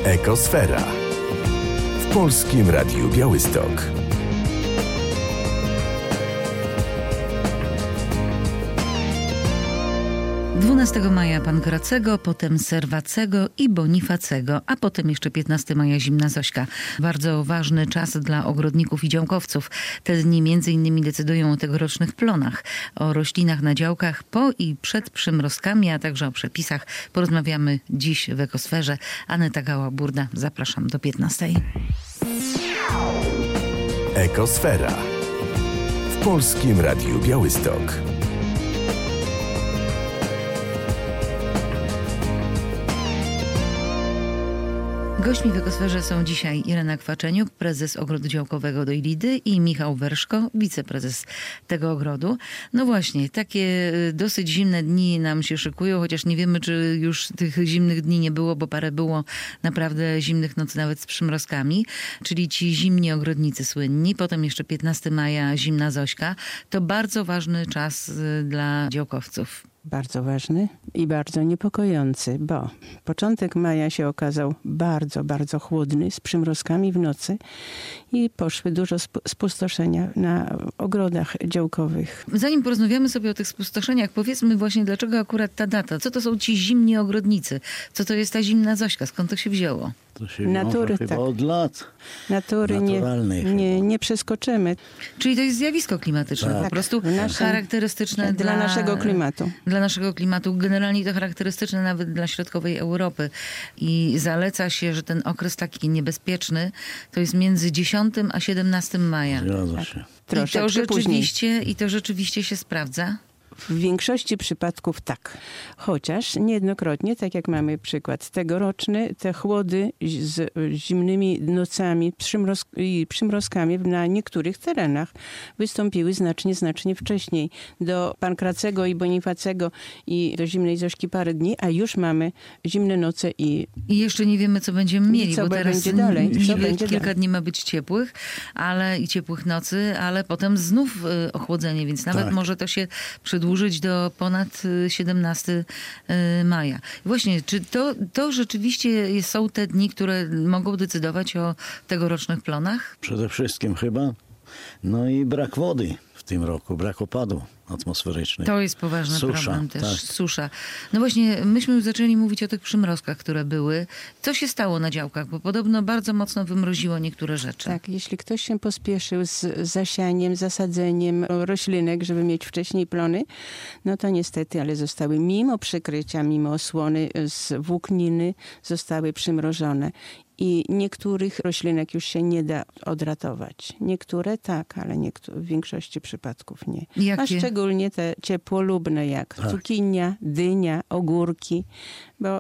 Ekosfera w Polskim Radiu Białystok. 12 maja Pankracego, potem Serwacego i Bonifacego, a potem jeszcze 15 maja Zimna Zośka. Bardzo ważny czas dla ogrodników i działkowców. Te dni m.in. decydują o tegorocznych plonach, o roślinach na działkach po i przed przymrozkami, a także o przepisach. Porozmawiamy dziś w Ekosferze. Aneta Gała-Burda, zapraszam do 15. Ekosfera w Polskim Radiu Białystok. Gośćmi w Ekosferze są dzisiaj Irena Kwaczeniuk, prezes Ogrodu Działkowego Dojlidy, i Michał Werszko, wiceprezes tego ogrodu. No właśnie, takie dosyć zimne dni nam się szykują, chociaż nie wiemy, czy już tych zimnych dni nie było, bo parę było naprawdę zimnych nocy, nawet z przymrozkami. Czyli ci zimni ogrodnicy słynni. Potem jeszcze 15 maja Zimna Zośka. To bardzo ważny czas dla działkowców. Bardzo ważny i bardzo niepokojący, bo początek maja się okazał bardzo, bardzo chłodny, z przymrozkami w nocy i poszły dużo spustoszenia na ogrodach działkowych. Zanim porozmawiamy sobie o tych spustoszeniach, powiedzmy właśnie, dlaczego akurat ta data? Co to są ci zimni ogrodnicy? Co to jest ta Zimna Zośka? Skąd to się wzięło? To się Natury, chyba tak. od lat. Natury nie przeskoczymy. Czyli to jest zjawisko klimatyczne, Tak. po prostu charakterystyczne Dla naszego klimatu. Dla naszego klimatu, generalnie to charakterystyczne nawet dla środkowej Europy. I zaleca się, że ten okres taki niebezpieczny to jest między 10 a 17 maja. Zgadza się. I to rzeczywiście się sprawdza? W większości przypadków tak. Chociaż niejednokrotnie, tak jak mamy przykład tegoroczny, te chłody z zimnymi nocami i przymrozkami na niektórych terenach wystąpiły znacznie wcześniej. Do Pankracego i Bonifacego i do Zimnej Zośki parę dni, a już mamy zimne noce i jeszcze nie wiemy, co będziemy mieli, bo teraz będzie dalej. Kilka dni ma być ciepłych, i ciepłych nocy, ale potem znów ochłodzenie, więc nawet może to się przedłużyć do ponad 17 maja. Właśnie, czy to rzeczywiście są te dni, które mogą decydować o tegorocznych plonach? Przede wszystkim chyba. No i brak wody w tym roku, brak opadu atmosferycznych. To jest poważny Susza, problem też. tak. Susza. No właśnie, myśmy już zaczęli mówić o tych przymrozkach, które były. Co się stało na działkach? Bo podobno bardzo mocno wymroziło niektóre rzeczy. Tak, jeśli ktoś się pospieszył z zasianiem, zasadzeniem roślinek, żeby mieć wcześniej plony, no to niestety, ale zostały mimo przykrycia, mimo osłony z włókniny, zostały przymrożone. I niektórych roślinek już się nie da odratować. Niektóre tak, ale w większości przypadków nie. Jakie? A szczególnie te ciepłolubne, jak cukinia, dynia, ogórki. Bo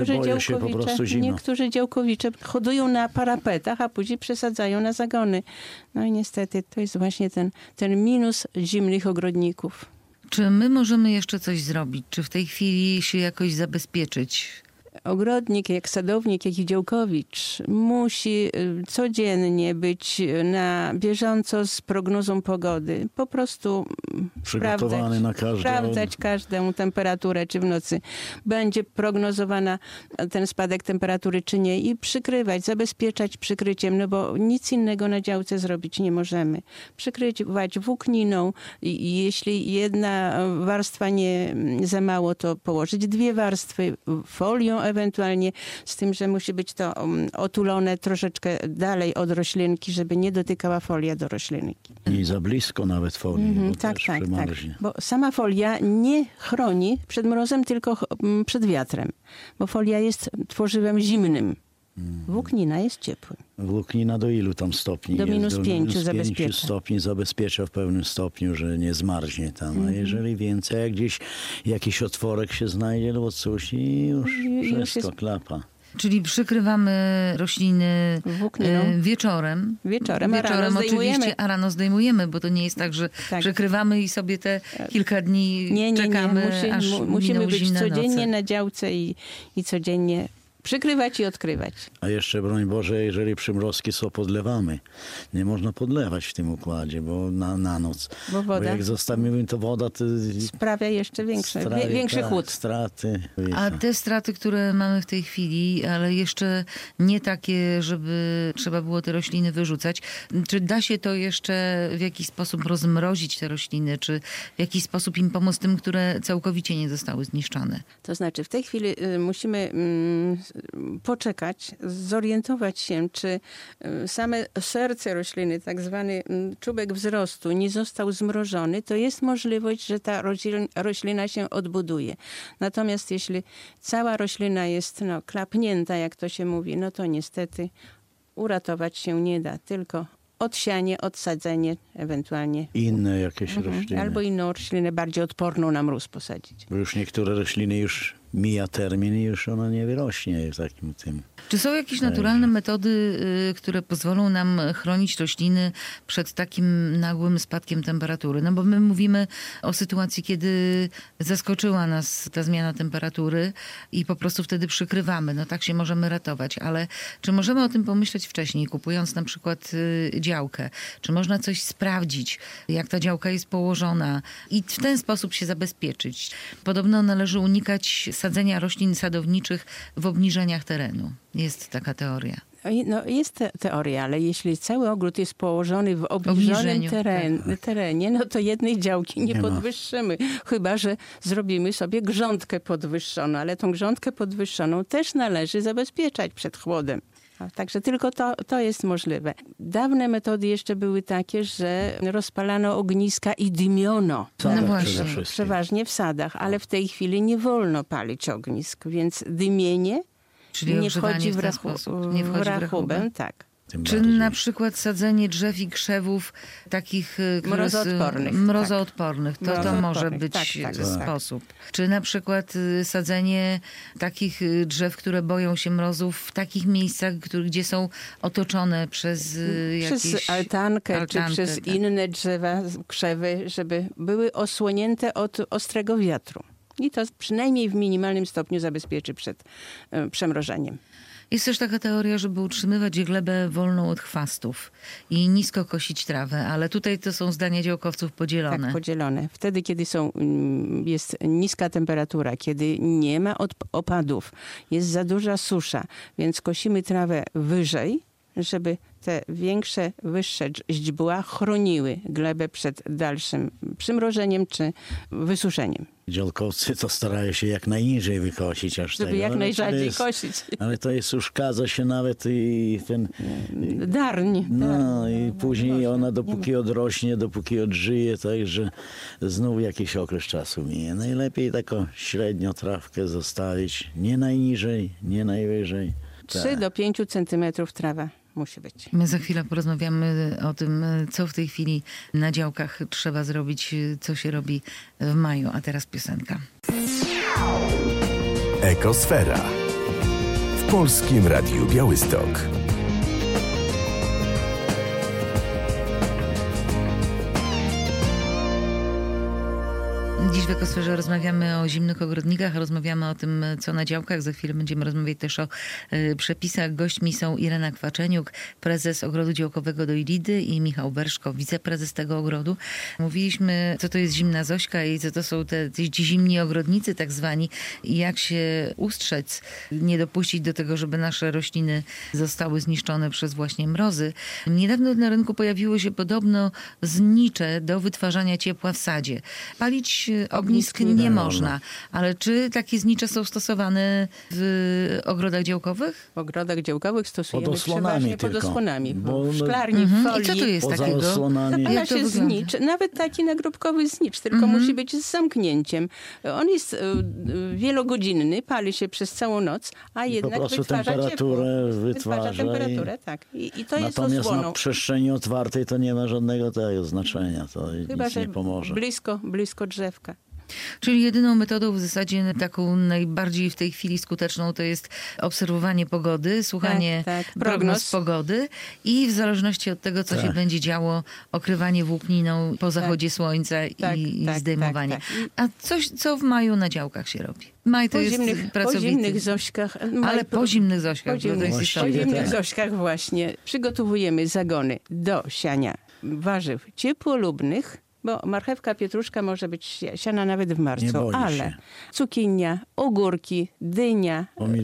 niektórzy działkowicze hodują na parapetach, a później przesadzają na zagony. No i niestety to jest właśnie ten minus zimnych ogrodników. Czy my możemy jeszcze coś zrobić? Czy w tej chwili się jakoś zabezpieczyć? Ogrodnik, jak sadownik, jak i działkowicz musi codziennie być na bieżąco z prognozą pogody. Po prostu przygotowany na sprawdzać każdą temperaturę, czy w nocy będzie prognozowana ten spadek temperatury, czy nie, i przykrywać, zabezpieczać przykryciem, no bo nic innego na działce zrobić nie możemy. Przykrywać włókniną i jeśli jedna warstwa nie za mało, to położyć 2 warstwy, folią ewentualnie, z tym, że musi być to otulone troszeczkę dalej od roślinki, żeby nie dotykała folia do roślinki. Nie za blisko nawet folii, bo tak. przemarznie. Bo sama folia nie chroni przed mrozem, tylko przed wiatrem. Bo folia jest tworzywem zimnym. Włóknina jest ciepłym. Włóknina do ilu tam stopni? Do minus 5 zabezpiecza. 5 stopni zabezpiecza w pełnym stopniu, że nie zmarznie tam. A jeżeli więcej, jak gdzieś jakiś otworek się znajdzie, no bo coś i już wszystko klapa. Czyli przykrywamy rośliny wieczorem. Wieczorem oczywiście, a rano zdejmujemy, bo to nie jest tak, że przykrywamy i sobie te kilka dni czekamy, aż musimy być zimne codziennie noce. na działce i codziennie przykrywać i odkrywać. A jeszcze, broń Boże, jeżeli przymrozki są, podlewamy. Nie można podlewać w tym układzie, bo na noc. Bo woda jak zostawimy, to woda to sprawia jeszcze większy chłód. Straty. A te straty, które mamy w tej chwili, ale jeszcze nie takie, żeby trzeba było te rośliny wyrzucać. Czy da się to jeszcze w jakiś sposób rozmrozić te rośliny, czy w jakiś sposób im pomóc tym, które całkowicie nie zostały zniszczone? To znaczy w tej chwili musimy poczekać, zorientować się, czy same serce rośliny, tak zwany czubek wzrostu, nie został zmrożony, to jest możliwość, że ta roślina się odbuduje. Natomiast jeśli cała roślina jest klapnięta, jak to się mówi, no to niestety uratować się nie da, tylko odsianie, odsadzenie, ewentualnie. Inne jakieś rośliny. Albo inną roślinę bardziej odporną na mróz posadzić. Bo już niektóre rośliny już mija termin i już ona nie wyrośnie w takim tym. Czy są jakieś naturalne metody, które pozwolą nam chronić rośliny przed takim nagłym spadkiem temperatury? No bo my mówimy o sytuacji, kiedy zaskoczyła nas ta zmiana temperatury i po prostu wtedy przykrywamy. No tak się możemy ratować, ale czy możemy o tym pomyśleć wcześniej, kupując na przykład działkę? Czy można coś sprawdzić, jak ta działka jest położona i w ten sposób się zabezpieczyć? Podobno należy unikać sadzenia roślin sadowniczych w obniżeniach terenu. Jest taka teoria. No, jest teoria, ale jeśli cały ogród jest położony w obniżonym terenie, no to jednej działki nie podwyższymy. Chyba że zrobimy sobie grządkę podwyższoną, ale tą grządkę podwyższoną też należy zabezpieczać przed chłodem. Także tylko to jest możliwe. Dawne metody jeszcze były takie, że rozpalano ogniska i dymiono. No właśnie. Przeważnie w sadach, ale w tej chwili nie wolno palić ognisk, więc dymienie czyli nie wchodzi w rachubę. Tak. Czy na przykład sadzenie drzew i krzewów takich mrozoodpornych, to może być sposób. Czy na przykład sadzenie takich drzew, które boją się mrozów w takich miejscach, gdzie są otoczone przez przez altankę czy przez inne drzewa, krzewy, żeby były osłonięte od ostrego wiatru. I to przynajmniej w minimalnym stopniu zabezpieczy przed przemrożeniem. Jest też taka teoria, żeby utrzymywać glebę wolną od chwastów i nisko kosić trawę, ale tutaj to są zdania działkowców podzielone. Tak, podzielone. Wtedy, kiedy jest niska temperatura, kiedy nie ma opadów, jest za duża susza, więc kosimy trawę wyżej, żeby te większe, wyższe źdźbła chroniły glebę przed dalszym przymrożeniem czy wysuszeniem. Działkowcy to starają się jak najniżej wykosić. Żeby jak najrzadziej kosić. Ale to jest uszkadza się nawet i ten... Darń. No i później ona dopóki odrośnie, dopóki odżyje, także znów jakiś okres czasu minie. Najlepiej taką średnią trawkę zostawić, nie najniżej, nie najwyżej. 3 do 5 centymetrów trawa musi być. My za chwilę porozmawiamy o tym, co w tej chwili na działkach trzeba zrobić, co się robi w maju. A teraz piosenka. Ekosfera. W Polskim Radiu Białystok. Dziś w Ekosferze rozmawiamy o zimnych ogrodnikach, rozmawiamy o tym, co na działkach. Za chwilę będziemy rozmawiać też o przepisach. Gośćmi są Irena Kwaczeniuk, prezes Ogrodu Działkowego do Ilidy i Michał Werszko, wiceprezes tego ogrodu. Mówiliśmy, co to jest zimna Zośka i co to są ci zimni ogrodnicy tak zwani i jak się ustrzec, nie dopuścić do tego, żeby nasze rośliny zostały zniszczone przez właśnie mrozy. Niedawno na rynku pojawiły się podobno znicze do wytwarzania ciepła w sadzie. Palić ognisk nie można. Ale czy takie znicze są stosowane w ogrodach działkowych? W ogrodach działkowych stosujemy pod osłonami pod osłonami. W szklarni, w folii. I co to jest poza takiego? osłonami. Napala się znicz, nawet taki nagrobkowy znicz, tylko musi być z zamknięciem. On jest wielogodzinny, pali się przez całą noc, a jednak wytwarza temperaturę wytwarza temperaturę, tak. I to jest natomiast osłoną. na przestrzeni otwartej to nie ma żadnego tego znaczenia. To Chyba, nic że nie pomoże. blisko drzewka. Czyli jedyną metodą w zasadzie taką najbardziej w tej chwili skuteczną to jest obserwowanie pogody, słuchanie Tak, prognoz pogody i w zależności od tego, co się będzie działo, okrywanie włókniną po zachodzie słońca i zdejmowanie. A coś, co w maju na działkach się robi? Maj to jest pracowity. Po zimnych zośkach. Ale po zimnych zośkach. Po zimnych zośkach właśnie przygotowujemy zagony do siania warzyw ciepłolubnych, bo marchewka, pietruszka może być siana nawet w marcu, ale cukinia, ogórki, dynia,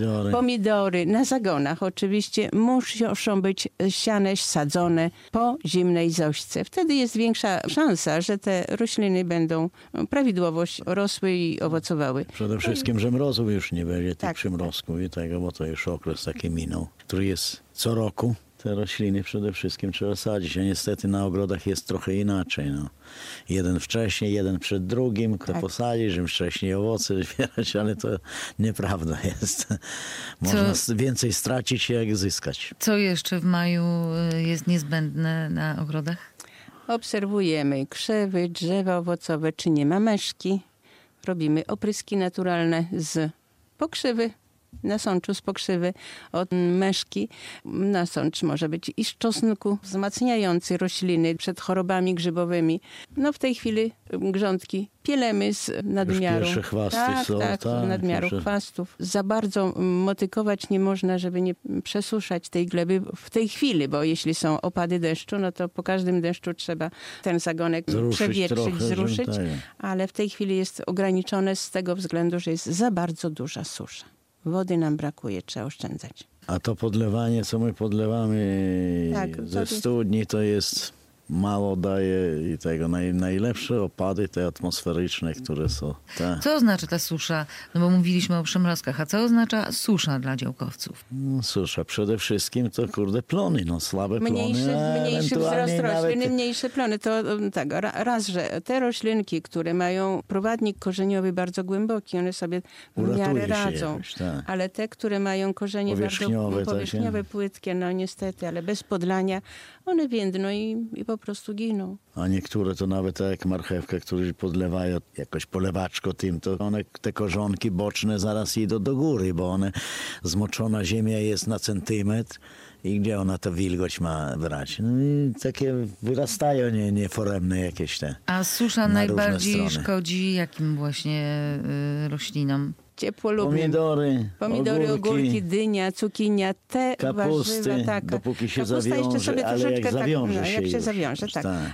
pomidory na zagonach oczywiście muszą być siane, sadzone po zimnej zośce. Wtedy jest większa szansa, że te rośliny będą prawidłowo rosły i owocowały. Przede wszystkim, że mrozów już nie będzie, tych przymrozków i tego, bo to już okres taki minął, który jest co roku. Te rośliny przede wszystkim trzeba sadzić, a niestety na ogrodach jest trochę inaczej. No. Jeden wcześniej, jeden przed drugim, kto posadzi, żeby wcześniej owoce zbierać, ale to nieprawda jest. Można więcej stracić, jak zyskać. Co jeszcze w maju jest niezbędne na ogrodach? Obserwujemy krzewy, drzewa owocowe, czy nie ma meszki. Robimy opryski naturalne z pokrzywy. Nasączu z pokrzywy od meszki. Nasącz może być i z czosnku, wzmacniający rośliny przed chorobami grzybowymi. No w tej chwili grządki pielemy z nadmiaru. Już pierwsze chwasty są. Tak, nadmiaru chwastów. Za bardzo motykować nie można, żeby nie przesuszać tej gleby w tej chwili, bo jeśli są opady deszczu, no to po każdym deszczu trzeba ten zagonek przewietrzyć, zruszyć, ale w tej chwili jest ograniczone z tego względu, że jest za bardzo duża susza. Wody nam brakuje, trzeba oszczędzać. A to podlewanie, co my podlewamy ze studni, to jest mało daje i tego najlepsze opady te atmosferyczne, które są. Co oznacza ta susza? No bo mówiliśmy o przymrozkach, a co oznacza susza dla działkowców? No, susza przede wszystkim to plony, słabe mniejszy wzrost roślin, nawet... mniejsze plony. To tak, raz, że te roślinki, które mają prowadnik korzeniowy bardzo głęboki, one sobie w miarę radzą. Jakoś, ale te, które mają korzenie bardzo powierzchniowe, płytkie, no niestety, ale bez podlania, one więdną i po prostu giną. A niektóre to nawet tak jak marchewkę, którzy podlewają jakoś polewaczko tym, to one, te korzonki boczne zaraz idą do góry, bo one, zmoczona ziemia jest na centymetr i gdzie ona ta wilgoć ma brać? No i takie wyrastają nieforemne jakieś te. A susza najbardziej szkodzi jakim właśnie roślinom? Ciepłolubnym. Pomidory, ogórki, dynia, cukinia, te kapusty, warzywa, dopóki się kapusta zawiąże, jeszcze sobie ale jak zawiąże jak się zawiąże,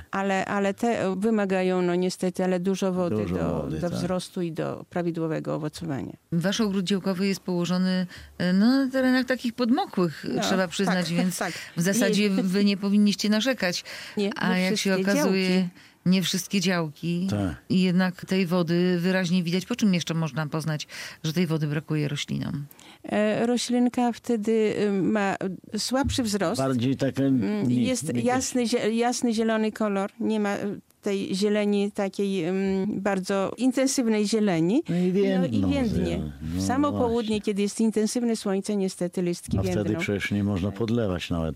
Ale te wymagają niestety, ale dużo wody do wzrostu i do prawidłowego owocowania. Wasz ogród działkowy jest położony na terenach takich podmokłych, trzeba przyznać, więc w zasadzie wy nie powinniście narzekać. A jak się okazuje... Nie wszystkie działki i jednak tej wody wyraźnie widać. Po czym jeszcze można poznać, że tej wody brakuje roślinom? Roślinka wtedy ma słabszy wzrost. Bardziej taka... Jest jasny zielony kolor. Nie ma tej zieleni, takiej bardzo intensywnej zieleni. No i więdnie. W samo południe, kiedy jest intensywne słońce, niestety listki więdną. A wtedy przecież nie można podlewać nawet.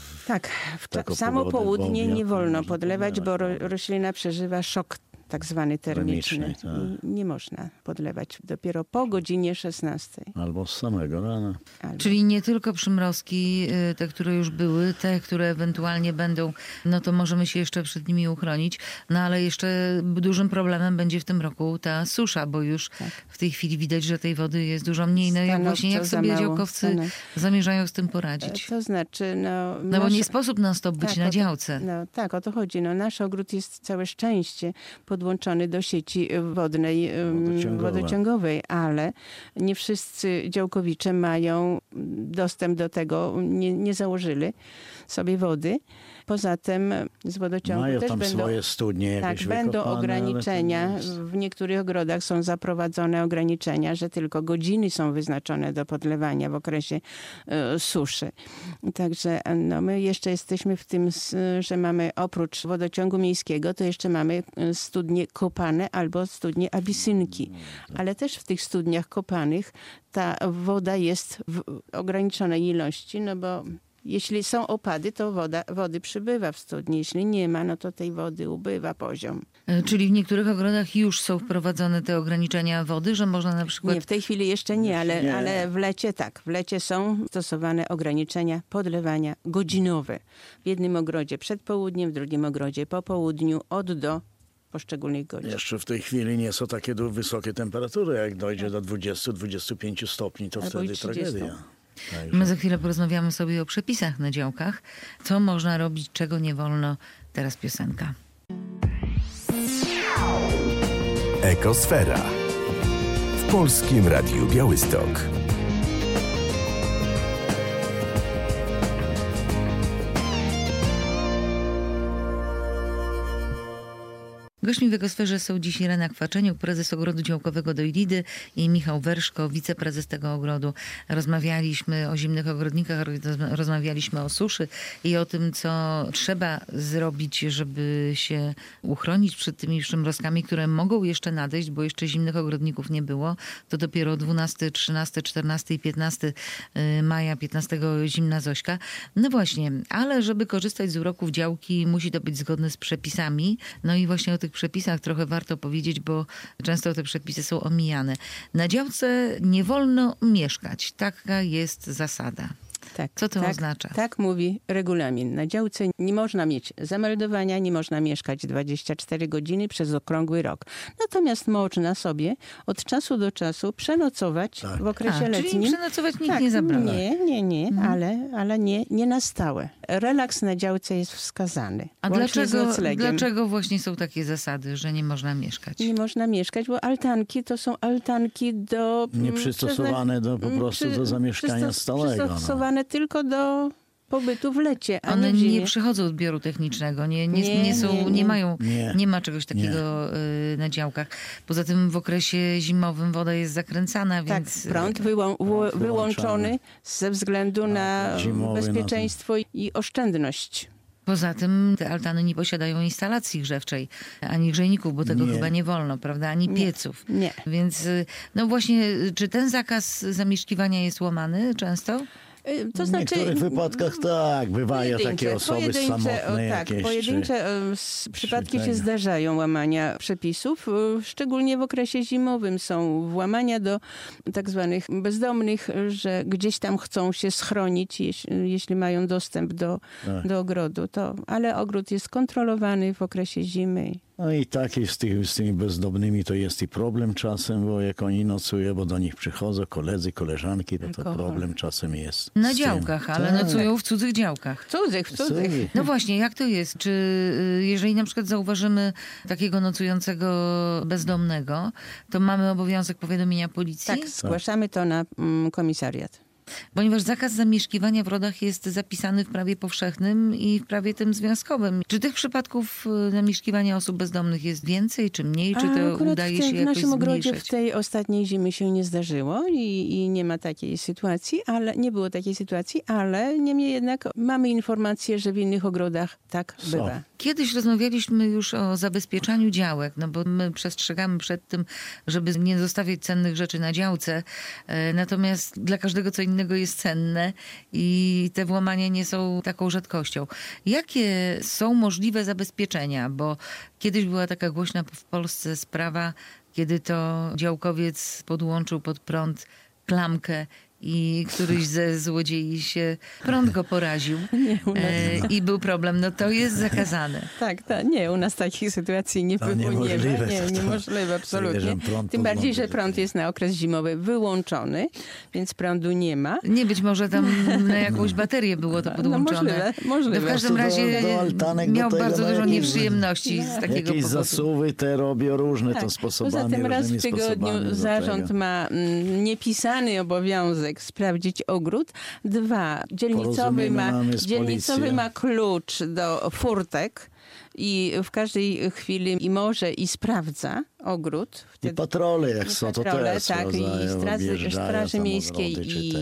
W samo południe nie wolno podlewać, bo roślina przeżywa szok tak zwany termiczny. Nie można podlewać dopiero po godzinie 16. Albo z samego rana. Czyli nie tylko przymrozki, te, które już były, te, które ewentualnie będą, no to możemy się jeszcze przed nimi uchronić. No ale jeszcze dużym problemem będzie w tym roku ta susza, bo już w tej chwili widać, że tej wody jest dużo mniej. No i jak sobie działkowcy zamierzają z tym poradzić? To znaczy, no bo nie sposób non-stop być na działce. O to chodzi. Nasz ogród jest całe szczęście podłączony do sieci wodnej, wodociągowej, ale nie wszyscy działkowicze mają dostęp do tego, nie założyli sobie wody. Poza tym z wodociągu mają też tam będą swoje studnie jakieś będą ograniczenia. W niektórych ogrodach są zaprowadzone ograniczenia, że tylko godziny są wyznaczone do podlewania w okresie suszy. Także my jeszcze jesteśmy w tym, że mamy oprócz wodociągu miejskiego, to jeszcze mamy studnie kopane albo studnie abisynki. Ale też w tych studniach kopanych ta woda jest w ograniczonej ilości, bo Jeśli są opady, to wody przybywa w studni. Jeśli nie ma, no to tej wody ubywa poziom. Czyli w niektórych ogrodach już są wprowadzone te ograniczenia wody, że można na przykład... Nie, w tej chwili jeszcze nie, ale w lecie tak. W lecie są stosowane ograniczenia podlewania godzinowe. W jednym ogrodzie przed południem, w drugim ogrodzie po południu, od do poszczególnych godzin. Jeszcze w tej chwili nie są takie wysokie temperatury. Jak dojdzie do 20-25 stopni, to Albo wtedy i 30. tragedia. My za chwilę porozmawiamy sobie o przepisach na działkach. Co można robić, czego nie wolno. Teraz piosenka. Ekosfera. W Polskim Radiu Białystok. Gośćmi w Ekosferze są dziś Irena Kwaczeniuk, prezes Ogrodu Działkowego do Ilidy, i Michał Werszko, wiceprezes tego ogrodu. Rozmawialiśmy o zimnych ogrodnikach, rozmawialiśmy o suszy i o tym, co trzeba zrobić, żeby się uchronić przed tymi przymrozkami, które mogą jeszcze nadejść, bo jeszcze zimnych ogrodników nie było. To dopiero 12, 13, 14 i 15 maja, 15 zimna Zośka. No właśnie, ale żeby korzystać z uroków działki, musi to być zgodne z przepisami. No i właśnie o tych przepisach trochę warto powiedzieć, bo często te przepisy są omijane. Na działce nie wolno mieszkać. Taka jest zasada. Tak, Co to oznacza? Tak mówi regulamin. Na działce nie można mieć zameldowania, nie można mieszkać 24 godziny przez okrągły rok. Natomiast można sobie od czasu do czasu przenocować w okresie letnim. Czyli przenocować nikt nie zabrania. Nie, ale nie na stałe. Relaks na działce jest wskazany. A dlaczego właśnie są takie zasady, że nie można mieszkać? Nie można mieszkać, bo altanki to są altanki nieprzystosowane do zamieszkania stałego. Przystosowane tylko do pobytu w lecie, a one nie w zimie. nie przechodzą odbioru technicznego, nie ma czegoś takiego na działkach. Poza tym w okresie zimowym woda jest zakręcana, więc... Tak, prąd wyłączony ze względu na bezpieczeństwo i oszczędność. Poza tym te altany nie posiadają instalacji grzewczej, ani grzejników, bo tego chyba nie wolno, prawda? Ani pieców. Nie. Więc no właśnie, czy ten zakaz zamieszkiwania jest łamany często? To w niektórych wypadkach tak, bywają takie osoby samotne jakieś. Pojedyncze przypadki się zdarzają łamania przepisów. Szczególnie w okresie zimowym są włamania do tak zwanych bezdomnych, że gdzieś tam chcą się schronić, jeśli mają dostęp do ogrodu. Ale ogród jest kontrolowany w okresie zimy. No i tak jest z tymi bezdomnymi to jest i problem czasem, bo jak oni nocują, bo do nich przychodzą koledzy, koleżanki, to problem czasem jest. Na działkach, ale nocują w cudzych działkach. W cudzych. No właśnie, jak to jest? Czy jeżeli na przykład zauważymy takiego nocującego bezdomnego, to mamy obowiązek powiadomienia policji? Tak, zgłaszamy to na komisariat. Ponieważ zakaz zamieszkiwania w rodach jest zapisany w prawie powszechnym i w prawie tym związkowym. Czy tych przypadków zamieszkiwania osób bezdomnych jest więcej, czy mniej? Czy to udaje się jakoś w naszym ogrodzie zmniejszyć? w tej ostatniej zimy się nie zdarzyło i nie ma takiej sytuacji, nie było takiej sytuacji, ale niemniej jednak mamy informację, że w innych ogrodach tak bywa. Kiedyś rozmawialiśmy już o zabezpieczaniu działek, no bo my przestrzegamy przed tym, żeby nie zostawiać cennych rzeczy na działce. Natomiast dla każdego co innego jest cenne i te włamania nie są taką rzadkością. Jakie są możliwe zabezpieczenia? Bo kiedyś była taka głośna w Polsce sprawa, kiedy to działkowiec podłączył pod prąd klamkę i któryś ze złodziei prąd go poraził i był problem. No to jest zakazane. Tak, nie, u nas takich sytuacji nie było. Niemożliwe, absolutnie. Tym bardziej, że prąd jest na okres zimowy wyłączony, więc prądu nie ma. Nie, być może tam na jakąś baterię było to podłączone. Możliwe. W każdym razie miał bardzo dużo nieprzyjemności z takiego jakieś powodu. zasuwy te robią różne to sposobami. Poza tym raz w tygodniu zarząd ma niepisany obowiązek sprawdzić ogród. 2. Dzielnicowy ma klucz do furtek i w każdej chwili może sprawdza ogród. I patrole jak są, to też i Straży Miejskiej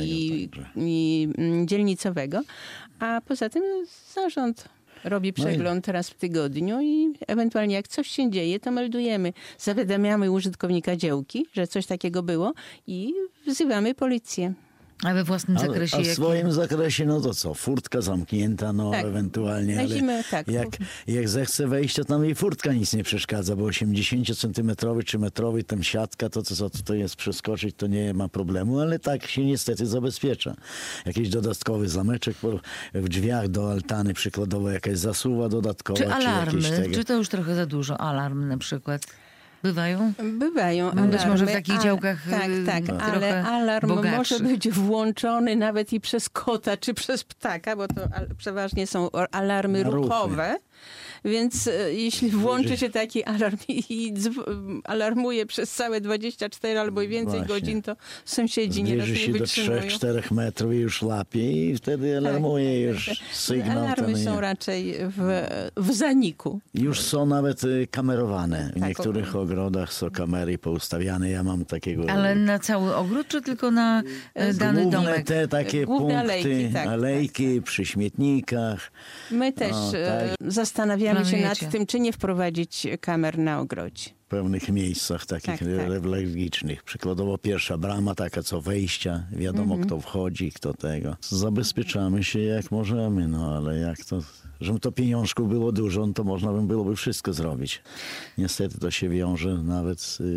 i dzielnicowego. A poza tym zarząd robi przegląd raz w tygodniu i ewentualnie jak coś się dzieje, to meldujemy. Zawiadamiamy użytkownika działki, że coś takiego było i wzywamy policję. A we własnym zakresie A w jakie? swoim zakresie, no to co, furtka zamknięta, no Tak. ewentualnie, Na ale zimę, tak. jak zechce wejść, to tam jej furtka nic nie przeszkadza, bo 80-centymetrowy czy metrowy tam siatka, to co to jest przeskoczyć, to nie ma problemu, ale tak się niestety zabezpiecza. Jakiś dodatkowy zameczek w drzwiach do altany, przykładowo jakaś zasuwa dodatkowa, Czy alarmy? jakieś tego. Czy to już trochę za dużo? Alarm na przykład. Bywają? Bywają alarmy. Być może w takich działkach Tak, trochę ale alarm bogatszych. może być włączony nawet i przez kota czy przez ptaka, bo to przeważnie są alarmy Na ruchy. ruchowe. Więc jeśli włączy się taki alarm i alarmuje przez całe 24 albo i więcej Właśnie. godzin, to sąsiedzi nieraz Zbliży nie się do wytrzymują. 3-4 metrów i już łapie i wtedy alarmuje już sygnał. Alarmy ten, są raczej w zaniku. Już są nawet kamerowane. W Tak, niektórych ogrodach są kamery poustawiane. Ja mam takiego... Ale na cały ogród, czy tylko na dany Główne domek? te takie Główne punkty, alejki, tak. przy śmietnikach. My też tak. zastanawiamy się Planujecie. nad tym, czy nie wprowadzić kamer na ogrodzie. W pewnych miejscach takich Tak, tak. newralgicznych. Przykładowo pierwsza brama, taka co wejścia. Wiadomo kto wchodzi, kto tego. Zabezpieczamy się jak możemy, no ale jak to... Żeby to pieniążków było dużo, no to można byłoby wszystko zrobić. Niestety to się wiąże nawet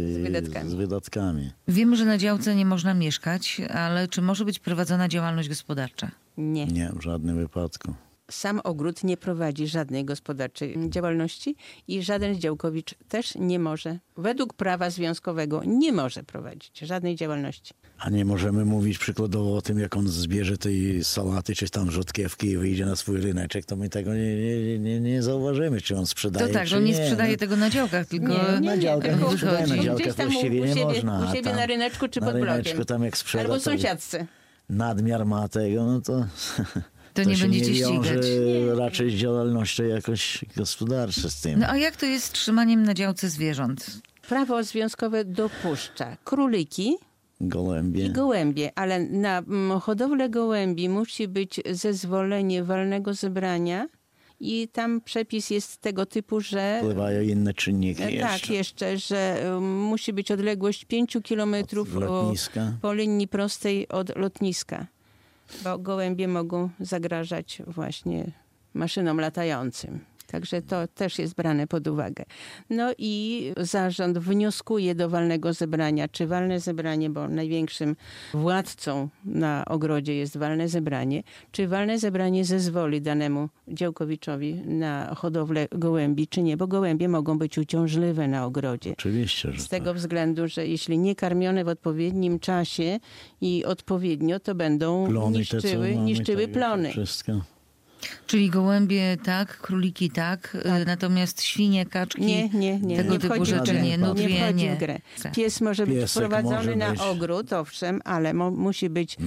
z wydatkami. Wiemy, że na działce nie można mieszkać, ale czy może być prowadzona działalność gospodarcza? Nie. Nie, w żadnym wypadku. Sam ogród nie prowadzi żadnej gospodarczej działalności i żaden działkowicz też nie może, według prawa związkowego, nie może prowadzić żadnej działalności. A nie możemy mówić przykładowo o tym, jak on zbierze tej sałaty, czy tam rzodkiewki i wyjdzie na swój ryneczek, to my tego nie zauważymy, czy on sprzedaje, To tak, czy on nie nie. sprzedaje tego na działkach, tylko Na działkach tylko nie sprzedaje, na wychodzi. działkach Gdzieś tam właściwie nie można. u a siebie tam na ryneczku czy na pod blokiem. ryneczku tam jak sprzeda, Albo to sąsiadcy. nadmiar ma tego, no to... to nie się będziecie nie wiąże ścigać. raczej z działalnością jakoś gospodarczą z tym. No a jak to jest z trzymaniem na działce zwierząt? Prawo związkowe dopuszcza króliki Gołębie. i gołębie, ale na hodowlę gołębi musi być zezwolenie walnego zebrania i tam przepis jest tego typu, że... Wpływają inne czynniki Tak, jeszcze. jeszcze, że musi być odległość 5 kilometrów Od lotniska. po linii prostej od lotniska, bo gołębie mogą zagrażać właśnie maszynom latającym. Także to też jest brane pod uwagę. No i zarząd wnioskuje do walnego zebrania, czy walne zebranie, bo największym władcą na ogrodzie jest walne zebranie, czy walne zebranie zezwoli danemu działkowiczowi na hodowlę gołębi, czy nie, bo gołębie mogą być uciążliwe na ogrodzie. Oczywiście, że Z tego względu, że jeśli nie karmione w odpowiednim czasie i odpowiednio, to będą plony te, co mamy, niszczyły tego, plony. Wszystko. Czyli gołębie tak, króliki tak, natomiast świnie, kaczki, Nie. tego nie typu wchodzi w rzeczy grę. nie, nutrie nie wchodzi nie. w grę. Pies może być Piesek wprowadzony może na być. ogród, owszem, ale musi być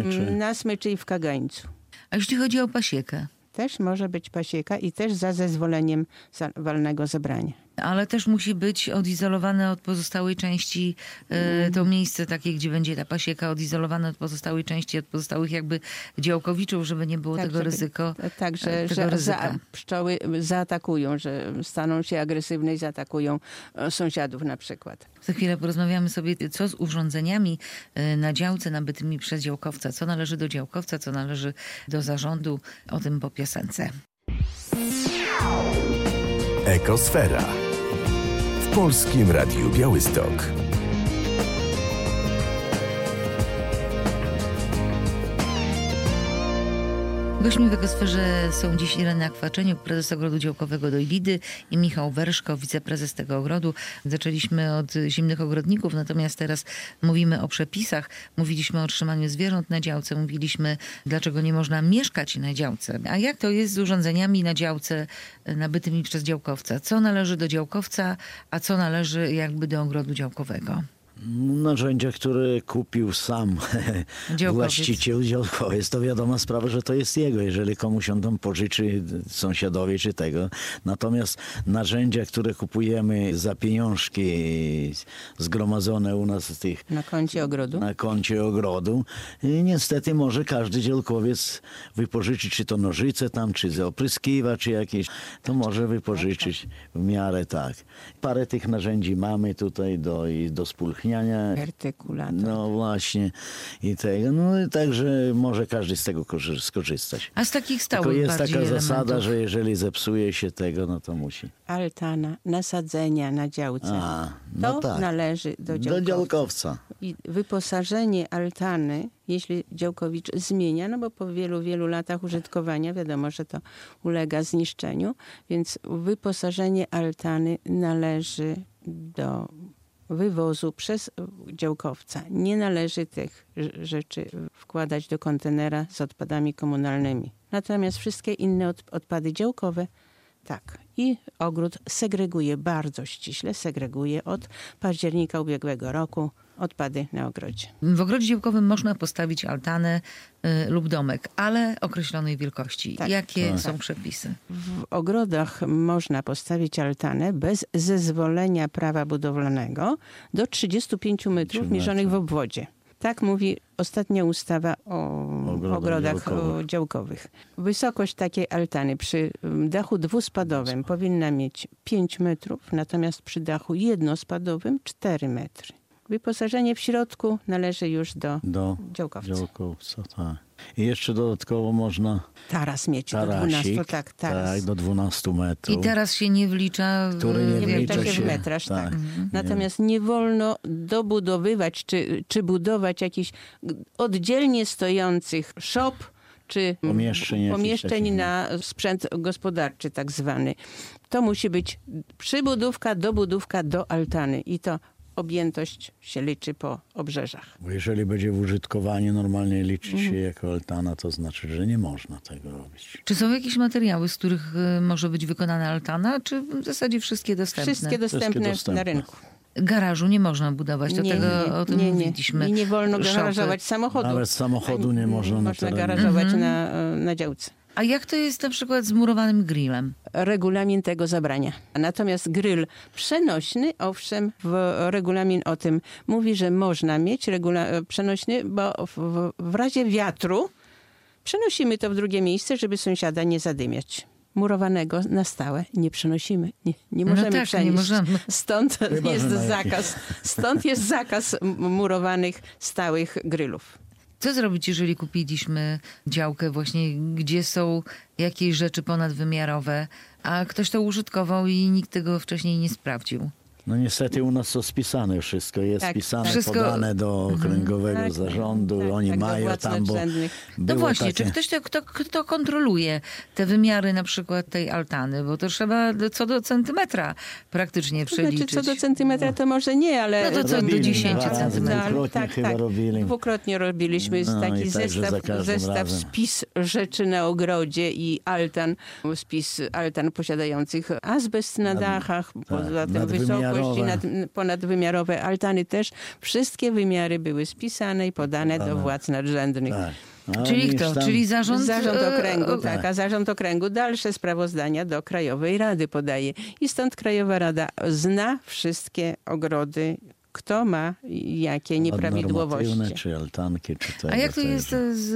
Na smyczy. i w kagańcu. A jeśli chodzi o pasiekę? Też może być pasieka i też za zezwoleniem walnego zebrania. Ale też musi być odizolowane od pozostałej części, to miejsce takie, gdzie będzie ta pasieka odizolowane od pozostałej części, od pozostałych jakby działkowiczów, żeby nie było tego ryzyko. Tak, że pszczoły zaatakują, że staną się agresywne i zaatakują sąsiadów na przykład. Za chwilę porozmawiamy sobie, co z urządzeniami na działce nabytymi przez działkowca. Co należy do działkowca, co należy do zarządu. O tym po piosence. Ekosfera. W Polskim Radiu Białystok. Gośćmi w Ekosferze są dziś Irena Kwaczeniuk, prezes Ogrodu Działkowego Dojlidy i Michał Werszko, wiceprezes tego ogrodu. Zaczęliśmy od zimnych ogrodników, natomiast teraz mówimy o przepisach. Mówiliśmy o trzymaniu zwierząt na działce, mówiliśmy, dlaczego nie można mieszkać na działce. A jak to jest z urządzeniami na działce nabytymi przez działkowca? Co należy do działkowca, a co należy jakby do ogrodu działkowego? Narzędzia, które kupił sam właściciel działkowiec, to wiadoma sprawa, że to jest jego, jeżeli komuś on tam pożyczy, sąsiadowi czy tego. Natomiast narzędzia, które kupujemy za pieniążki zgromadzone u nas na koncie ogrodu, niestety może każdy działkowiec wypożyczyć, czy to nożyce tam, czy opryskiwa, czy jakieś, to może wypożyczyć w miarę tak. Parę tych narzędzi mamy tutaj do spulchnienia upchniania. Artykulator. No właśnie i tego. No i także może każdy z tego skorzystać. A z takich Tylko stałych jest bardziej taka zasada, elementów? że jeżeli zepsuje się tego, no to musi. Altana, nasadzenia na działce. No To tak. należy do Do działkowca. działkowca. I wyposażenie altany, jeśli działkowicz zmienia, no bo po wielu latach użytkowania wiadomo, że to ulega zniszczeniu, więc wyposażenie altany należy do wywozu przez działkowca. Nie należy tych rzeczy wkładać do kontenera z odpadami komunalnymi. Natomiast wszystkie inne odpady działkowe tak. I ogród segreguje, bardzo ściśle segreguje od października ubiegłego roku odpady na ogrodzie. W ogrodzie działkowym można postawić altanę lub domek, ale określonej wielkości. Tak. Jakie są przepisy? W ogrodach można postawić altanę bez zezwolenia prawa budowlanego do 35 metrów mierzonych w obwodzie. Tak mówi ostatnia ustawa o ogrodach działkowych. Wysokość takiej altany przy dachu dwuspadowym powinna mieć 5 metrów, natomiast przy dachu jednospadowym 4 metry. Wyposażenie w środku należy już do działkowca. Tak. I jeszcze dodatkowo można Taras mieć tarasik, do 12, tak, taras. tak, do 12 metrów. I teraz się nie wlicza Który nie wlicza wlicza się w metraż, tak. tak. Natomiast nie wolno dobudowywać czy budować jakichś oddzielnie stojących szop czy pomieszczeń na sprzęt gospodarczy tak zwany. To musi być dobudówka do altany i to objętość się liczy po obrzeżach. Bo jeżeli będzie w użytkowaniu normalnie liczyć się jako altana, to znaczy, że nie można tego robić. Czy są jakieś materiały, z których może być wykonana altana, czy w zasadzie wszystkie dostępne? Wszystkie dostępne na rynku. Garażu nie można budować, o tym mówiliśmy. I nie wolno garażować samochodu. Nawet samochodu nie można na terenie. garażować na działce. A jak to jest na przykład z murowanym grillem? Regulamin tego zabrania. Natomiast grill przenośny, owszem, regulamin o tym mówi, że można mieć przenośny, bo w razie wiatru przenosimy to w drugie miejsce, żeby sąsiada nie zadymiać. Murowanego na stałe nie przenosimy. Nie możemy przenieść. Nie możemy. Stąd jest zakaz murowanych stałych grillów. Co zrobić, jeżeli kupiliśmy działkę właśnie, gdzie są jakieś rzeczy ponadwymiarowe, a ktoś to użytkował i nikt tego wcześniej nie sprawdził? No niestety u nas to spisane wszystko. Jest spisane, podane do okręgowego zarządu. Oni mają tam, bo no właśnie, takie... czy ktoś kto kontroluje te wymiary na przykład tej altany? Bo to trzeba co do centymetra praktycznie przeliczyć. Znaczy, co do centymetra to może nie, ale... No to co do 10 centymetrów. Dwukrotnie chyba robili. Dwukrotnie robiliśmy taki zestaw spis rzeczy na ogrodzie i spis altan posiadających azbest na dachach, poza tym wysokość i ponadwymiarowe altany też. Wszystkie wymiary były spisane i podane do władz nadrzędnych. Tak. Czyli kto? Czyli zarząd okręgu, tak. A zarząd okręgu dalsze sprawozdania do Krajowej Rady podaje. I stąd Krajowa Rada zna wszystkie ogrody, kto ma jakie nieprawidłowości. Czy altanki, czy tego. A jak to jest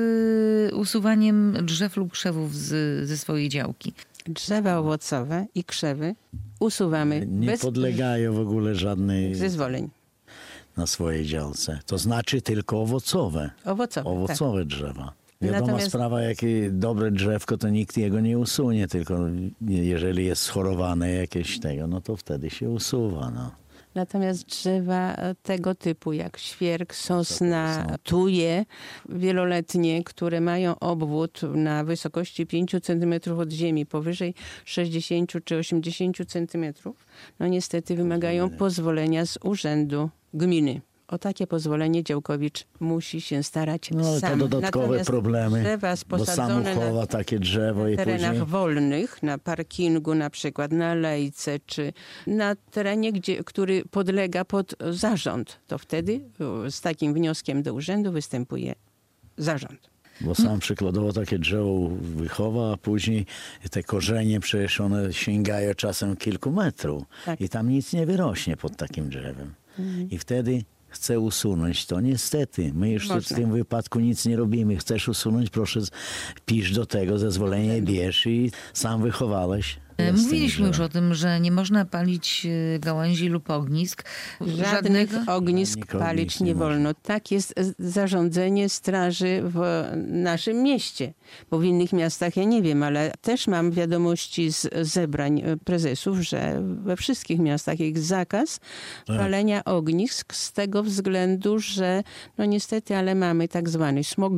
z usuwaniem drzew lub krzewów ze swojej działki? Drzewa owocowe i krzewy usuwamy nie podlegają w ogóle żadnej zezwoleń na swojej działce. To znaczy tylko owocowe. Owocowe drzewa. Wiadoma sprawa, jakie dobre drzewko, to nikt jego nie usunie, tylko jeżeli jest schorowane jakieś tego, no to wtedy się usuwa. No. Natomiast drzewa tego typu jak świerk, sosna, tuje wieloletnie, które mają obwód na wysokości 5 cm od ziemi, powyżej 60 czy 80 cm, no niestety wymagają pozwolenia z urzędu gminy. O takie pozwolenie działkowicz musi się starać ale sam. to dodatkowe Natomiast problemy, drzewa bo sam uchowa takie drzewo na i terenach później... wolnych, na parkingu na przykład, na alejce, czy na terenie, który podlega pod zarząd, to wtedy z takim wnioskiem do urzędu występuje zarząd. Bo sam przykładowo takie drzewo wychowa, a później te korzenie przecież one sięgają czasem kilku metrów. Tak. I tam nic nie wyrośnie pod takim drzewem. I wtedy chce usunąć to. Niestety, my już w tym wypadku nic nie robimy. Chcesz usunąć, proszę, pisz do tego zezwolenie, bierz i sam wychowałeś. Mówiliśmy już o tym, że nie można palić gałęzi lub ognisk. Żadnych ognisk Żadnych palić ognisk nie nie wolno. Tak jest zarządzenie straży w naszym mieście. Bo w innych miastach ja nie wiem, ale też mam wiadomości z zebrań prezesów, że we wszystkich miastach jest zakaz palenia ognisk z tego względu, że no niestety, ale mamy tak zwany smog.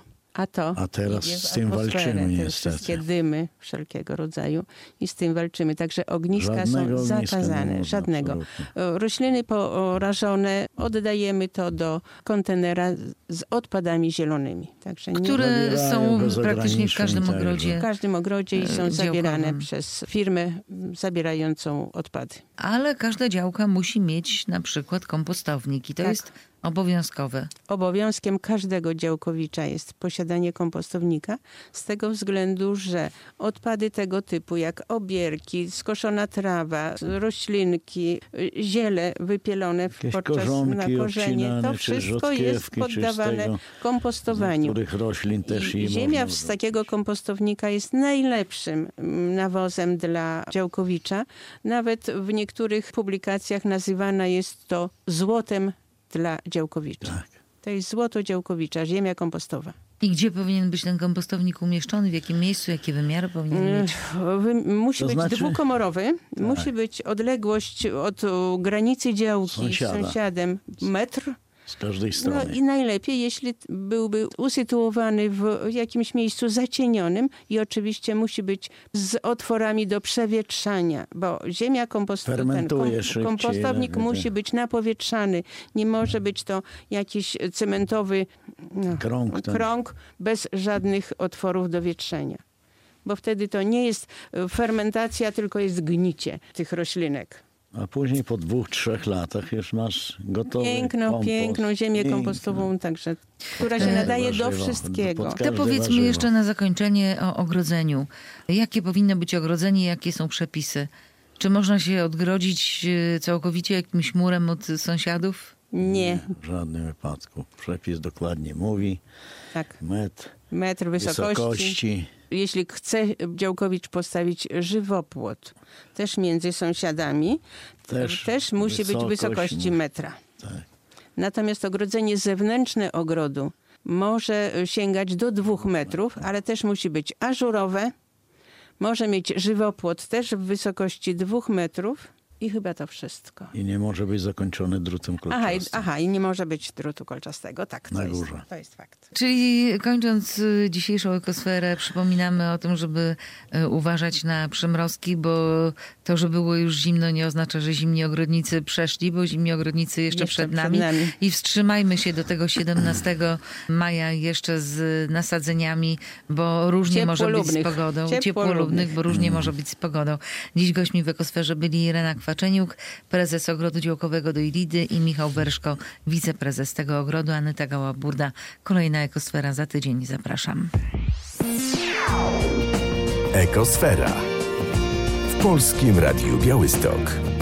A teraz idzie w z tym atmosferę, walczymy te niestety. wszystkie dymy wszelkiego rodzaju i z tym walczymy. Także ogniska Żadnego są ogniska nie zakazane. można, Żadnego. absolutnie. Rośliny porażone oddajemy to do kontenera z odpadami zielonymi. Także nie Które Zabierają są go z praktycznie w każdym ograniczeń, ogrodzie. w każdym ogrodzie i są działkowym. zabierane przez firmę zabierającą odpady. Ale każda działka musi mieć na przykład kompostownik i to Tak. jest obowiązkowe. Obowiązkiem każdego działkowicza jest posiadanie kompostownika z tego względu, że odpady tego typu jak obierki, skoszona trawa, roślinki, ziele wypielone Jakieś podczas korzonki na korzenie, to obcinane, czy wszystko jest rzodkiewki, czy z poddawane tego, kompostowaniu. których roślin też I i ziemia można z takiego kompostownika jest najlepszym nawozem dla działkowicza. Nawet w niektórych publikacjach nazywana jest to złotem dla działkowicza. Tak. To jest złoto działkowicza, ziemia kompostowa. I gdzie powinien być ten kompostownik umieszczony? W jakim miejscu? Jakie wymiary powinien mieć? Musi To być znaczy- dwukomorowy, musi być odległość od granicy działki Sąsiada. z sąsiadem metr. Z każdej No strony. i najlepiej, jeśli byłby usytuowany w jakimś miejscu zacienionym i oczywiście musi być z otworami do przewietrzania, bo ziemia Fermentuje szybciej, kompostownik lepiej. musi być napowietrzany. Nie może być to jakiś cementowy Krąg, bez żadnych otworów do wietrzenia. Bo wtedy to nie jest fermentacja, tylko jest gnicie tych roślinek. A później po 2-3 latach już masz gotowy kompost. Piękną ziemię Piękną. kompostową, także, która się nadaje do Warzywo, wszystkiego. pod To każde powiedzmy warzywo. jeszcze na zakończenie o ogrodzeniu. Jakie powinno być ogrodzenie, jakie są przepisy? Czy można się odgrodzić całkowicie jakimś murem od sąsiadów? Nie, W żadnym wypadku. Przepis dokładnie mówi. tak. Metr wysokości. Jeśli chce działkowicz postawić żywopłot, też między sąsiadami, też musi być wysokości metra. Tak. Natomiast ogrodzenie zewnętrzne ogrodu może sięgać do 2 metrów, ale też musi być ażurowe. Może mieć żywopłot też w wysokości 2 metrów i chyba to wszystko. I nie może być zakończony drutem kolczastym. I nie może być drutu kolczastego. Tak, Na górze. To jest fakt. Czyli kończąc dzisiejszą ekosferę, przypominamy o tym, żeby uważać na przymrozki, bo to, że było już zimno, nie oznacza, że zimni ogrodnicy przeszli, bo zimni ogrodnicy jeszcze przed nami. I wstrzymajmy się do tego 17 maja jeszcze z nasadzeniami, bo różnie może być z pogodą. Ciepłolubnych, bo różnie może być z pogodą. Dziś gośćmi w ekosferze byli Irena Kwaczeniuk, prezes Ogrodu Działkowego do Ilidy i Michał Werszko, wiceprezes tego ogrodu. Anyta Gała-Burda. Kolejna ekosfera za tydzień. Zapraszam. Ekosfera w Polskim Radiu Białystok.